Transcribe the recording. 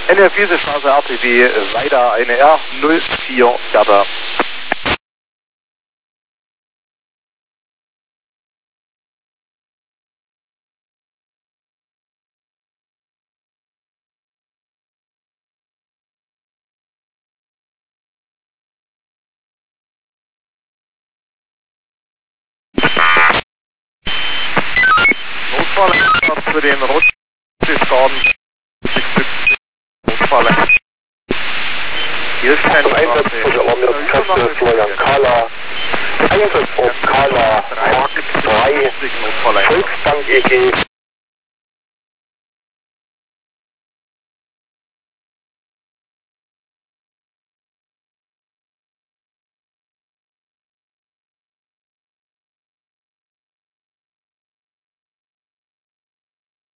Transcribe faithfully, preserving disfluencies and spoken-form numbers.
N R vier Straße R T W, weiter eine R null vier Bertha. Notfall für den Rutschschaden. Notfall. Hier ist kein Einsatz für die alarmierten Kräfte, Florian Kahler. Einsatz auf Kahler, Mark drei, Volksbank E G.